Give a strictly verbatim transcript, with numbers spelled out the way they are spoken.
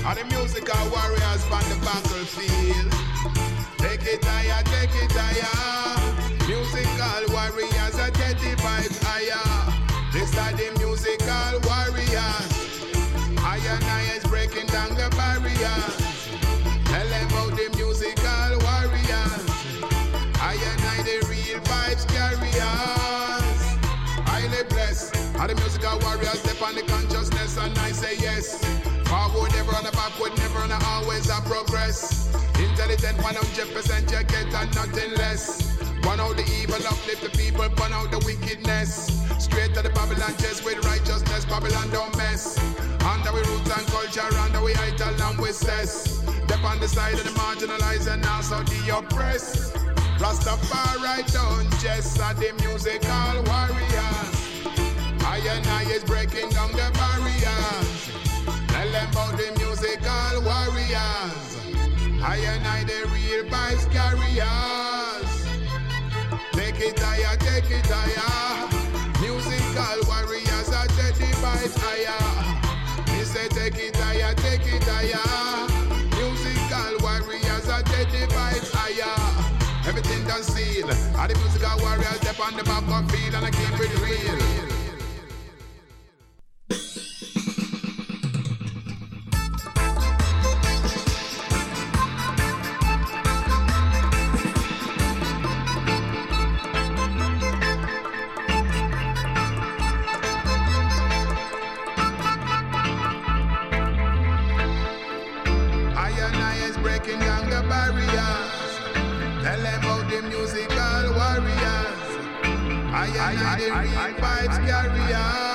Are the musical warriors on the battlefield. Take it higher, take it higher. Musical warriors are take the vibes higher. This are the musical warriors. I and I is breaking down the barriers. Tell them about the musical warriors. I and I the real vibes carriers. Highly blessed. Are the musical warriors step on the consciousness and I say yes. Forward never on a backward, never on a always a progress. Intelligent one hundred percent you get and nothing less. Burn out the evil, uplift the people, burn out the wickedness. Straight to the Babylon chest with righteousness, Babylon don't mess. Under we roots and culture, under we idol and we cess. Step on the side of the marginalized and also the oppressed. Rastafari don't jest at the musical warriors. I and I is breaking down the barriers. Tell them about the musical warriors. I and I the real vibes carriers. Take it higher, take it higher. Musical warriors are take the vibes higher. Me say take it higher, take it higher. Musical warriors are take the vibes higher. Everything done seal. All the musical warriors step on the back of field and I keep it real. Breaking down the barriers. Tell them about the musical warriors. I and I, I, the real vibes carriers.